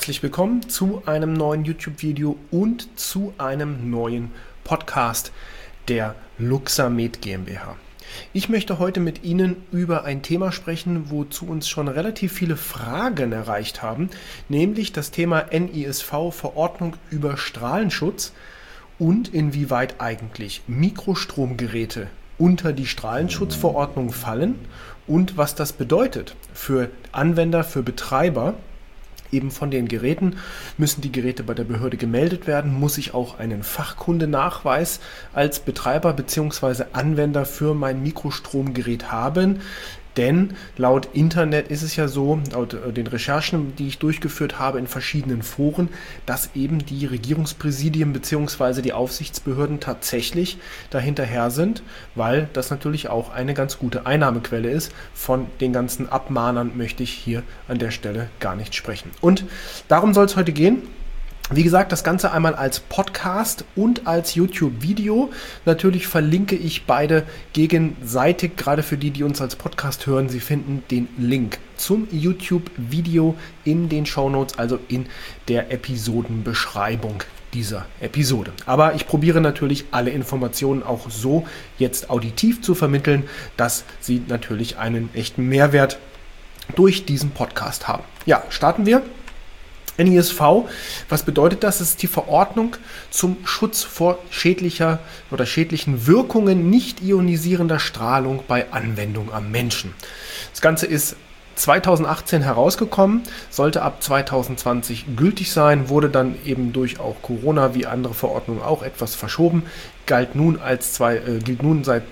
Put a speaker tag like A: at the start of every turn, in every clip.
A: herzlich willkommen zu einem neuen YouTube-Video und zu einem neuen Podcast der Luxamed GmbH. Ich möchte heute mit Ihnen über ein Thema sprechen, wozu uns schon relativ viele Fragen erreicht haben, nämlich das Thema NISV Verordnung über Strahlenschutz und inwieweit eigentlich Mikrostromgeräte unter die Strahlenschutzverordnung fallen und was das bedeutet für Anwender, für Betreiber. Eben von den Geräten müssen die Geräte bei der Behörde gemeldet werden, muss ich auch einen Fachkundenachweis als Betreiber bzw. Anwender für mein Mikrostromgerät haben. Denn laut Internet ist es ja so, laut den Recherchen, die ich durchgeführt habe in verschiedenen Foren, dass eben die Regierungspräsidien bzw. die Aufsichtsbehörden tatsächlich dahinterher sind, weil das natürlich auch eine ganz gute Einnahmequelle ist. Von den ganzen Abmahnern möchte ich hier an der Stelle gar nicht sprechen. Und darum soll es heute gehen. Wie gesagt, das Ganze einmal als Podcast und als YouTube-Video. Natürlich verlinke ich beide gegenseitig, gerade für die uns als Podcast hören. Sie finden den Link zum YouTube-Video in den Shownotes, also in der Episodenbeschreibung dieser Episode. Aber ich probiere natürlich alle Informationen auch so jetzt auditiv zu vermitteln, dass Sie natürlich einen echten Mehrwert durch diesen Podcast haben. Ja, starten wir. NISV, was bedeutet das? Es ist die Verordnung zum Schutz vor schädlichen Wirkungen nicht ionisierender Strahlung bei Anwendung am Menschen. Das Ganze ist 2018 herausgekommen, sollte ab 2020 gültig sein, wurde dann eben durch auch Corona wie andere Verordnungen auch etwas verschoben, gilt nun seit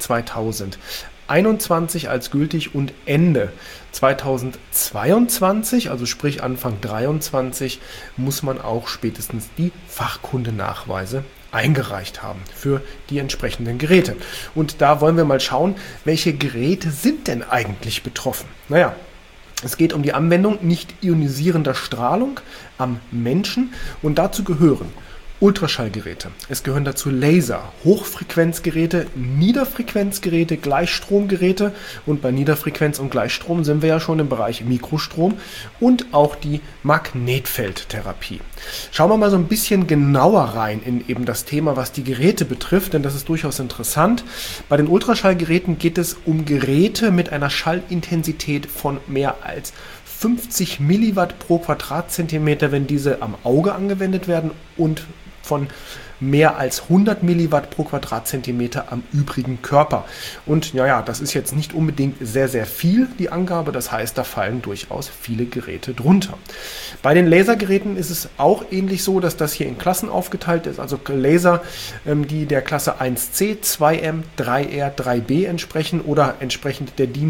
A: 2021 als gültig und Ende 2022, also sprich Anfang 2023, muss man auch spätestens die Fachkundenachweise eingereicht haben für die entsprechenden Geräte. Und da wollen wir mal schauen, welche Geräte sind denn eigentlich betroffen? Naja, es geht um die Anwendung nicht ionisierender Strahlung am Menschen und dazu gehören Ultraschallgeräte. Es gehören dazu Laser, Hochfrequenzgeräte, Niederfrequenzgeräte, Gleichstromgeräte und bei Niederfrequenz und Gleichstrom sind wir ja schon im Bereich Mikrostrom und auch die Magnetfeldtherapie. Schauen wir mal so ein bisschen genauer rein in eben das Thema, was die Geräte betrifft, denn das ist durchaus interessant. Bei den Ultraschallgeräten geht es um Geräte mit einer Schallintensität von mehr als 50 Milliwatt pro Quadratzentimeter, wenn diese am Auge angewendet werden und von mehr als 100 Milliwatt pro Quadratzentimeter am übrigen Körper. Und ja, das ist jetzt nicht unbedingt sehr, sehr viel, die Angabe. Das heißt, da fallen durchaus viele Geräte drunter. Bei den Lasergeräten ist es auch ähnlich so, dass das hier in Klassen aufgeteilt ist. Also Laser, die der Klasse 1C, 2M, 3R, 3B entsprechen oder entsprechend der DIN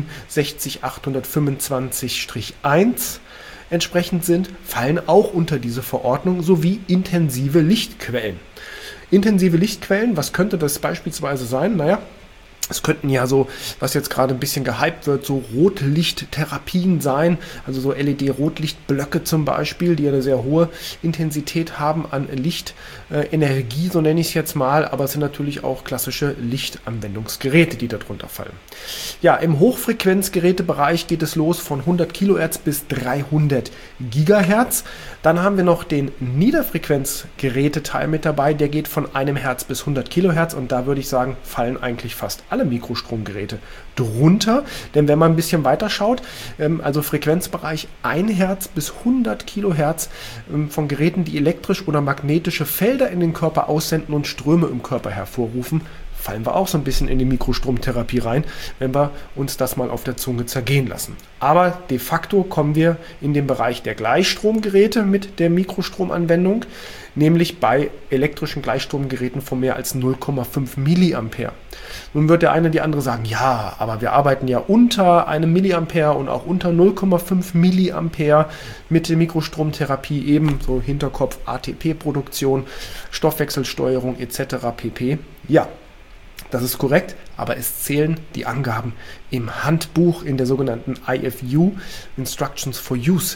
A: 60825-1 entsprechend sind, fallen auch unter diese Verordnung sowie intensive Lichtquellen. Intensive Lichtquellen, was könnte das beispielsweise sein? Naja, es könnten ja so, was jetzt gerade ein bisschen gehypt wird, so Rotlichttherapien sein, also so LED-Rotlichtblöcke zum Beispiel, die eine sehr hohe Intensität haben an Lichtenergie, so nenne ich es jetzt mal, aber es sind natürlich auch klassische Lichtanwendungsgeräte, die darunter fallen. Ja, im Hochfrequenzgerätebereich geht es los von 100 Kilohertz bis 300 Gigahertz. Dann haben wir noch den Niederfrequenzgeräteteil mit dabei, der geht von 1 Hertz bis 100 Kilohertz und da würde ich sagen, fallen eigentlich fast alle Mikrostromgeräte drunter, denn wenn man ein bisschen weiter schaut, also Frequenzbereich 1 Hertz bis 100 Kilohertz von Geräten, die elektrische oder magnetische Felder in den Körper aussenden und Ströme im Körper hervorrufen, fallen wir auch so ein bisschen in die Mikrostromtherapie rein, wenn wir uns das mal auf der Zunge zergehen lassen. Aber de facto kommen wir in den Bereich der Gleichstromgeräte mit der Mikrostromanwendung, nämlich bei elektrischen Gleichstromgeräten von mehr als 0,5 Milliampere. Nun wird der eine die andere sagen, ja, aber wir arbeiten ja unter einem Milliampere und auch unter 0,5 Milliampere mit der Mikrostromtherapie, eben so Hinterkopf ATP-Produktion, Stoffwechselsteuerung etc. pp. Ja, das ist korrekt, aber es zählen die Angaben im Handbuch in der sogenannten IFU, Instructions for Use,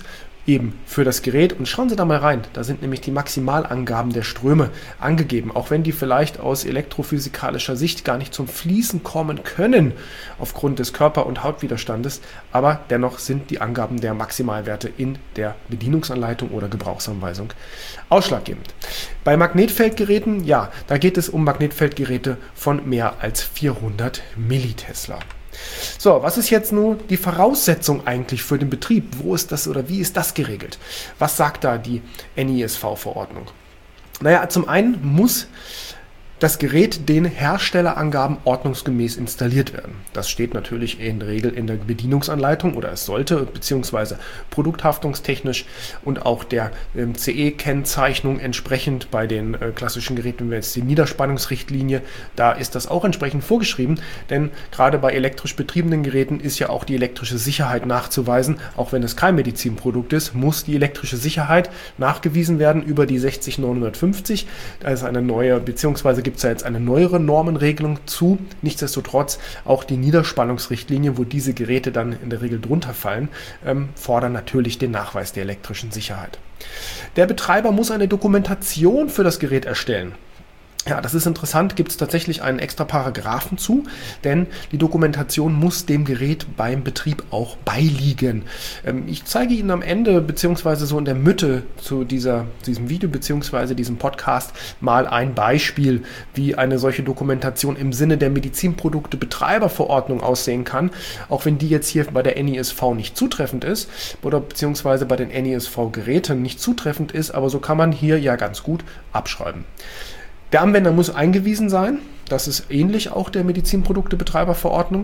A: eben für das Gerät. Und schauen Sie da mal rein, da sind nämlich die Maximalangaben der Ströme angegeben, auch wenn die vielleicht aus elektrophysikalischer Sicht gar nicht zum Fließen kommen können aufgrund des Körper- und Hautwiderstandes, aber dennoch sind die Angaben der Maximalwerte in der Bedienungsanleitung oder Gebrauchsanweisung ausschlaggebend. Bei Magnetfeldgeräten, ja, da geht es um Magnetfeldgeräte von mehr als 400 Millitesla. So, was ist jetzt nun die Voraussetzung eigentlich für den Betrieb? Wo ist das oder wie ist das geregelt? Was sagt da die NISV-Verordnung? Naja, zum einen muss das Gerät den Herstellerangaben ordnungsgemäß installiert werden. Das steht natürlich in der Regel in der Bedienungsanleitung oder es sollte, beziehungsweise produkthaftungstechnisch und auch der CE-Kennzeichnung entsprechend bei den klassischen Geräten, wenn wir jetzt die Niederspannungsrichtlinie, da ist das auch entsprechend vorgeschrieben, denn gerade bei elektrisch betriebenen Geräten ist ja auch die elektrische Sicherheit nachzuweisen, auch wenn es kein Medizinprodukt ist, muss die elektrische Sicherheit nachgewiesen werden über die 60950. Da ist eine neue, beziehungsweise gibt es ja jetzt eine neuere Normenregelung zu. Nichtsdestotrotz auch die Niederspannungsrichtlinie, wo diese Geräte dann in der Regel drunter fallen, fordern natürlich den Nachweis der elektrischen Sicherheit. Der Betreiber muss eine Dokumentation für das Gerät erstellen. Ja, das ist interessant, gibt es tatsächlich einen extra Paragraphen zu, denn die Dokumentation muss dem Gerät beim Betrieb auch beiliegen. Ich zeige Ihnen am Ende beziehungsweise so in der Mitte zu diesem Video beziehungsweise diesem Podcast mal ein Beispiel, wie eine solche Dokumentation im Sinne der Medizinprodukte-Betreiberverordnung aussehen kann, auch wenn die jetzt hier bei der NISV nicht zutreffend ist oder beziehungsweise bei den NISV-Geräten nicht zutreffend ist, aber so kann man hier ja ganz gut abschreiben. Der Anwender muss eingewiesen sein, das ist ähnlich auch der Medizinprodukte-Betreiberverordnung.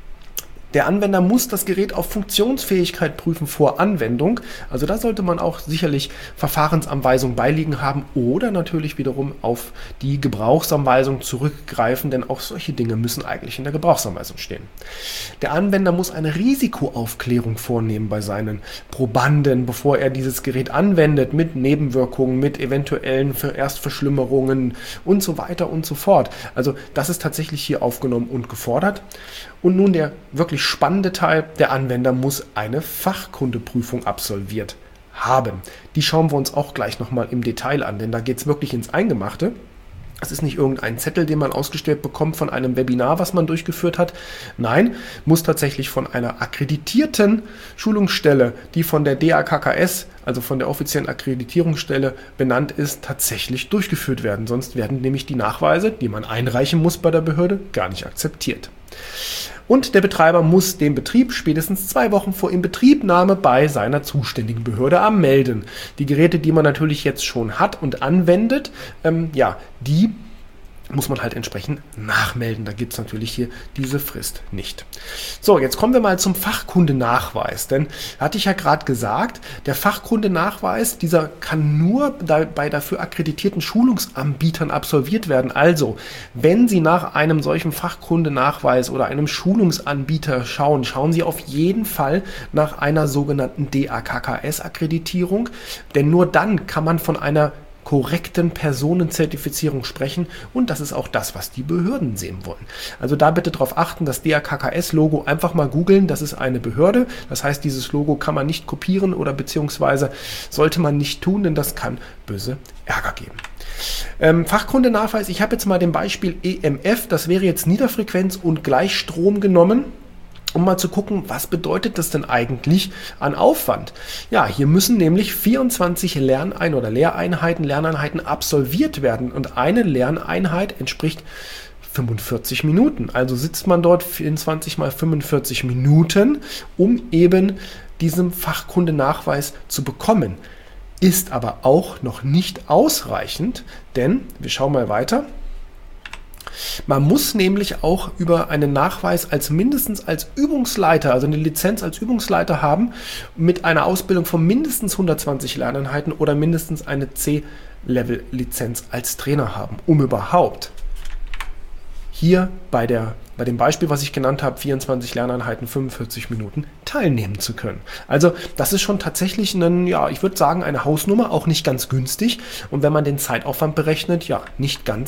A: Der Anwender muss das Gerät auf Funktionsfähigkeit prüfen vor Anwendung. Also da sollte man auch sicherlich Verfahrensanweisungen beiliegen haben oder natürlich wiederum auf die Gebrauchsanweisung zurückgreifen, denn auch solche Dinge müssen eigentlich in der Gebrauchsanweisung stehen. Der Anwender muss eine Risikoaufklärung vornehmen bei seinen Probanden, bevor er dieses Gerät anwendet, mit Nebenwirkungen, mit eventuellen Erstverschlimmerungen und so weiter und so fort. Also das ist tatsächlich hier aufgenommen und gefordert. Und nun der wirklich spannende Teil, der Anwender muss eine Fachkundeprüfung absolviert haben. Die schauen wir uns auch gleich nochmal im Detail an, denn da geht es wirklich ins Eingemachte. Es ist nicht irgendein Zettel, den man ausgestellt bekommt von einem Webinar, was man durchgeführt hat. Nein, muss tatsächlich von einer akkreditierten Schulungsstelle, die von der DAKKS, also von der offiziellen Akkreditierungsstelle benannt ist, tatsächlich durchgeführt werden. Sonst werden nämlich die Nachweise, die man einreichen muss bei der Behörde, gar nicht akzeptiert. Und der Betreiber muss den Betrieb spätestens 2 Wochen vor Inbetriebnahme bei seiner zuständigen Behörde anmelden. Die Geräte, die man natürlich jetzt schon hat und anwendet, die muss man halt entsprechend nachmelden. Da gibt es natürlich hier diese Frist nicht. So, jetzt kommen wir mal zum Fachkundenachweis. Denn, hatte ich ja gerade gesagt, der Fachkundenachweis, dieser kann nur bei dafür akkreditierten Schulungsanbietern absolviert werden. Also, wenn Sie nach einem solchen Fachkundenachweis oder einem Schulungsanbieter schauen, schauen Sie auf jeden Fall nach einer sogenannten DAKKS-Akkreditierung. Denn nur dann kann man von einer korrekten Personenzertifizierung sprechen und das ist auch das, was die Behörden sehen wollen. Also da bitte darauf achten, das DAKKS-Logo einfach mal googeln, das ist eine Behörde, das heißt, dieses Logo kann man nicht kopieren oder beziehungsweise sollte man nicht tun, denn das kann böse Ärger geben. Fachkundenachweis, ich habe jetzt mal dem Beispiel EMF, das wäre jetzt Niederfrequenz und Gleichstrom genommen, um mal zu gucken, was bedeutet das denn eigentlich an Aufwand? Ja, hier müssen nämlich 24 Lerneinheiten absolviert werden und eine Lerneinheit entspricht 45 Minuten. Also sitzt man dort 24 mal 45 Minuten, um eben diesen Fachkundenachweis zu bekommen. Ist aber auch noch nicht ausreichend, denn wir schauen mal weiter. Man muss nämlich auch über einen Nachweis mindestens als Übungsleiter, also eine Lizenz als Übungsleiter haben, mit einer Ausbildung von mindestens 120 Lerneinheiten oder mindestens eine C-Level-Lizenz als Trainer haben, um überhaupt hier bei dem Beispiel, was ich genannt habe, 24 Lerneinheiten, 45 Minuten teilnehmen zu können. Also das ist schon tatsächlich ich würde sagen, eine Hausnummer, auch nicht ganz günstig und wenn man den Zeitaufwand berechnet, ja, nicht ganz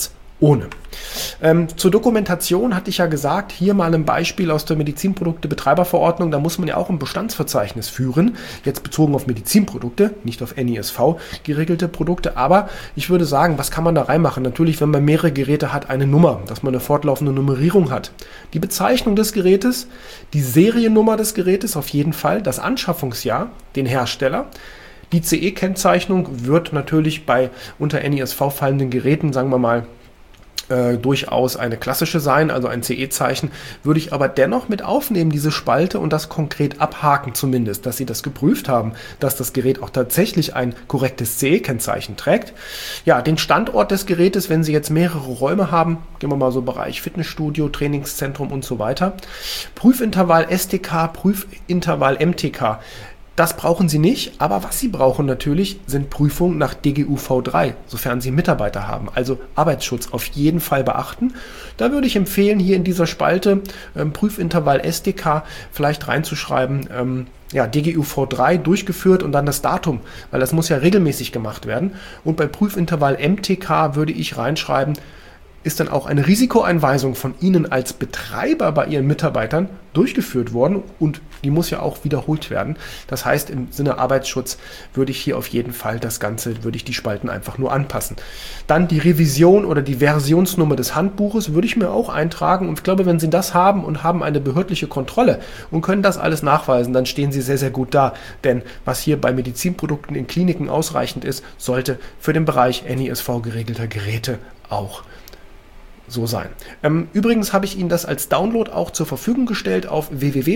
A: ohne. Zur Dokumentation hatte ich ja gesagt, hier mal ein Beispiel aus der Medizinprodukte-Betreiberverordnung, da muss man ja auch ein Bestandsverzeichnis führen, jetzt bezogen auf Medizinprodukte, nicht auf NISV geregelte Produkte, aber ich würde sagen, was kann man da reinmachen? Natürlich, wenn man mehrere Geräte hat, eine Nummer, dass man eine fortlaufende Nummerierung hat. Die Bezeichnung des Gerätes, die Seriennummer des Gerätes auf jeden Fall, das Anschaffungsjahr, den Hersteller. Die CE-Kennzeichnung wird natürlich bei unter NISV fallenden Geräten, sagen wir mal, durchaus eine klassische sein, also ein CE-Zeichen, würde ich aber dennoch mit aufnehmen, diese Spalte, und das konkret abhaken zumindest, dass Sie das geprüft haben, dass das Gerät auch tatsächlich ein korrektes CE-Kennzeichen trägt. Ja, den Standort des Gerätes, wenn Sie jetzt mehrere Räume haben, gehen wir mal so Bereich Fitnessstudio, Trainingszentrum und so weiter. Prüfintervall STK, Prüfintervall MTK. Das brauchen Sie nicht, aber was Sie brauchen natürlich, sind Prüfungen nach DGUV3, sofern Sie Mitarbeiter haben. Also Arbeitsschutz auf jeden Fall beachten. Da würde ich empfehlen, hier in dieser Spalte Prüfintervall STK vielleicht reinzuschreiben, DGUV3 durchgeführt und dann das Datum, weil das muss ja regelmäßig gemacht werden. Und bei Prüfintervall MTK würde ich reinschreiben, ist dann auch eine Risikoeinweisung von Ihnen als Betreiber bei Ihren Mitarbeitern durchgeführt worden und die muss ja auch wiederholt werden. Das heißt, im Sinne Arbeitsschutz würde ich hier auf jeden Fall würde ich die Spalten einfach nur anpassen. Dann die Revision oder die Versionsnummer des Handbuches würde ich mir auch eintragen und ich glaube, wenn Sie das haben und haben eine behördliche Kontrolle und können das alles nachweisen, dann stehen Sie sehr, sehr gut da. Denn was hier bei Medizinprodukten in Kliniken ausreichend ist, sollte für den Bereich NISV geregelter Geräte auch so sein. Übrigens habe ich Ihnen das als Download auch zur Verfügung gestellt auf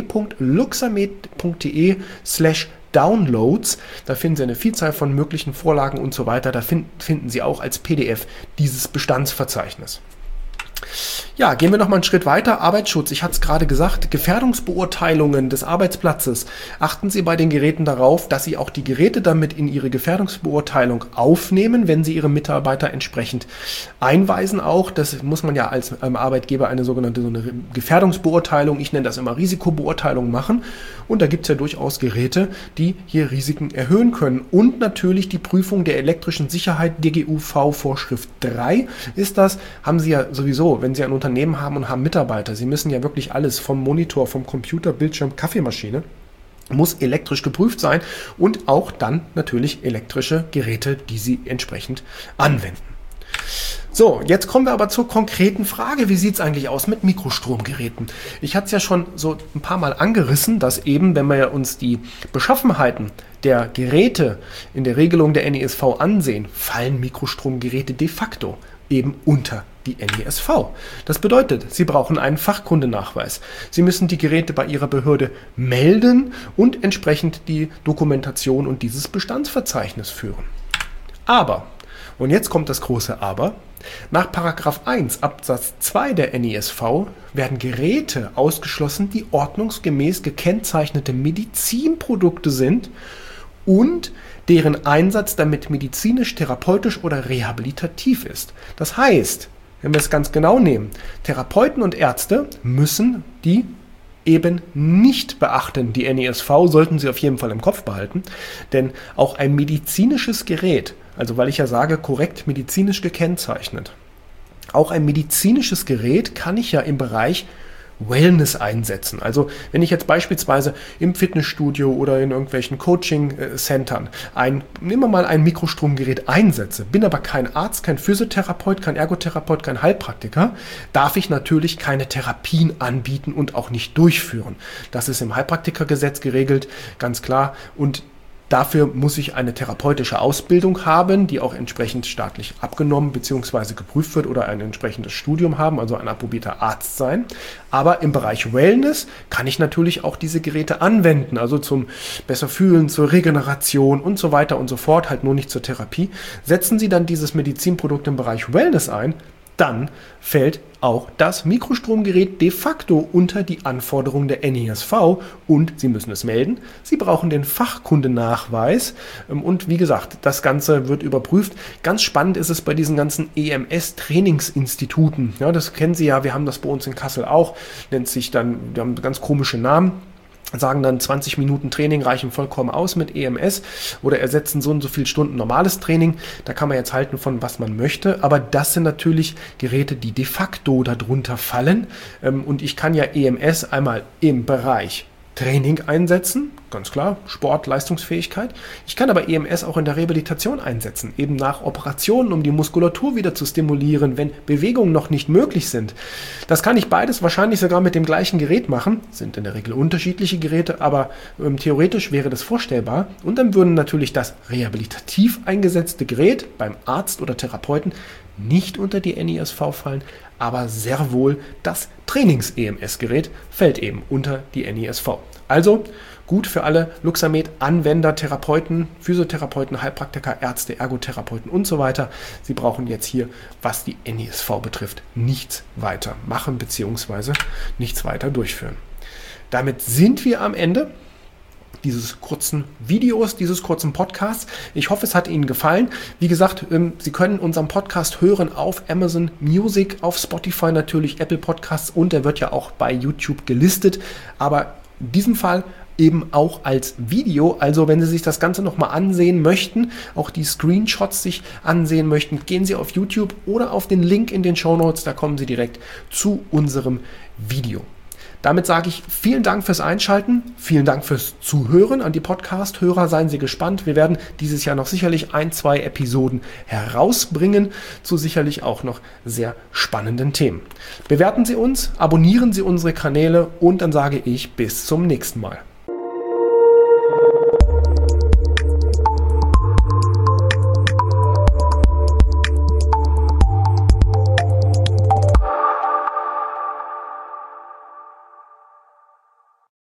A: www.luxamed.de/downloads. Da finden Sie eine Vielzahl von möglichen Vorlagen und so weiter. Da finden Sie auch als PDF dieses Bestandsverzeichnis. Ja, gehen wir noch mal einen Schritt weiter. Arbeitsschutz, ich hatte es gerade gesagt, Gefährdungsbeurteilungen des Arbeitsplatzes. Achten Sie bei den Geräten darauf, dass Sie auch die Geräte damit in Ihre Gefährdungsbeurteilung aufnehmen, wenn Sie Ihre Mitarbeiter entsprechend einweisen auch. Das muss man ja als Arbeitgeber eine sogenannte Gefährdungsbeurteilung, ich nenne das immer Risikobeurteilung machen. Und da gibt es ja durchaus Geräte, die hier Risiken erhöhen können. Und natürlich die Prüfung der elektrischen Sicherheit, DGUV-Vorschrift 3 ist das, haben Sie ja sowieso, wenn Sie ein Unternehmen haben und haben Mitarbeiter. Sie müssen ja wirklich alles vom Monitor, vom Computer, Bildschirm, Kaffeemaschine, muss elektrisch geprüft sein und auch dann natürlich elektrische Geräte, die Sie entsprechend anwenden. So, jetzt kommen wir aber zur konkreten Frage. Wie sieht es eigentlich aus mit Mikrostromgeräten? Ich hatte es ja schon so ein paar Mal angerissen, dass eben, wenn wir uns die Beschaffenheiten der Geräte in der Regelung der NISV ansehen, fallen Mikrostromgeräte de facto eben unter die NISV. Das bedeutet, Sie brauchen einen Fachkundenachweis. Sie müssen die Geräte bei Ihrer Behörde melden und entsprechend die Dokumentation und dieses Bestandsverzeichnis führen. Aber, und jetzt kommt das große Aber, nach § 1 Absatz 2 der NISV werden Geräte ausgeschlossen, die ordnungsgemäß gekennzeichnete Medizinprodukte sind und deren Einsatz damit medizinisch, therapeutisch oder rehabilitativ ist. Das heißt, wenn wir es ganz genau nehmen, Therapeuten und Ärzte müssen die eben nicht beachten. Die NISV sollten Sie auf jeden Fall im Kopf behalten, denn auch ein medizinisches Gerät, also weil ich ja sage, korrekt medizinisch gekennzeichnet, auch ein medizinisches Gerät kann ich ja im Bereich Wellness einsetzen. Also wenn ich jetzt beispielsweise im Fitnessstudio oder in irgendwelchen Coaching-Centern nehmen wir mal ein Mikrostromgerät einsetze, bin aber kein Arzt, kein Physiotherapeut, kein Ergotherapeut, kein Heilpraktiker, darf ich natürlich keine Therapien anbieten und auch nicht durchführen. Das ist im Heilpraktikergesetz geregelt, ganz klar, und dafür muss ich eine therapeutische Ausbildung haben, die auch entsprechend staatlich abgenommen bzw. geprüft wird oder ein entsprechendes Studium haben, also ein approbierter Arzt sein. Aber im Bereich Wellness kann ich natürlich auch diese Geräte anwenden, also zum besser fühlen, zur Regeneration und so weiter und so fort, halt nur nicht zur Therapie. Setzen Sie dann dieses Medizinprodukt im Bereich Wellness ein, dann fällt auch das Mikrostromgerät de facto unter die Anforderungen der NISV und Sie müssen es melden. Sie brauchen den Fachkundenachweis und wie gesagt, das Ganze wird überprüft. Ganz spannend ist es bei diesen ganzen EMS-Trainingsinstituten. Ja, das kennen Sie ja, wir haben das bei uns in Kassel auch, nennt sich dann, wir haben ganz komische Namen. sagen dann 20 Minuten Training reichen vollkommen aus mit EMS oder ersetzen so und so viele Stunden normales Training. Da kann man jetzt halten von was man möchte, aber das sind natürlich Geräte, die de facto darunter fallen, und ich kann ja EMS einmal im Bereich Training einsetzen, ganz klar, Sport, Leistungsfähigkeit. Ich kann aber EMS auch in der Rehabilitation einsetzen, eben nach Operationen, um die Muskulatur wieder zu stimulieren, wenn Bewegungen noch nicht möglich sind. Das kann ich beides wahrscheinlich sogar mit dem gleichen Gerät machen, sind in der Regel unterschiedliche Geräte, aber theoretisch wäre das vorstellbar. Und dann würden natürlich das rehabilitativ eingesetzte Gerät beim Arzt oder Therapeuten nicht unter die NISV fallen, aber sehr wohl das Trainings-EMS-Gerät fällt eben unter die NISV. Also gut für alle Luxamed-Anwender, Therapeuten, Physiotherapeuten, Heilpraktiker, Ärzte, Ergotherapeuten und so weiter. Sie brauchen jetzt hier, was die NISV betrifft, nichts weiter machen bzw. nichts weiter durchführen. Damit sind wir am Ende dieses kurzen Videos, dieses kurzen Podcasts. Ich hoffe, es hat Ihnen gefallen. Wie gesagt, Sie können unseren Podcast hören auf Amazon Music, auf Spotify natürlich, Apple Podcasts und er wird ja auch bei YouTube gelistet. Aber in diesem Fall eben auch als Video. Also wenn Sie sich das Ganze nochmal ansehen möchten, auch die Screenshots sich ansehen möchten, gehen Sie auf YouTube oder auf den Link in den Shownotes. Da kommen Sie direkt zu unserem Video. Damit sage ich vielen Dank fürs Einschalten, vielen Dank fürs Zuhören an die Podcast-Hörer. Seien Sie gespannt. Wir werden dieses Jahr noch sicherlich 1-2 Episoden herausbringen zu sicherlich auch noch sehr spannenden Themen. Bewerten Sie uns, abonnieren Sie unsere Kanäle und dann sage ich bis zum nächsten Mal.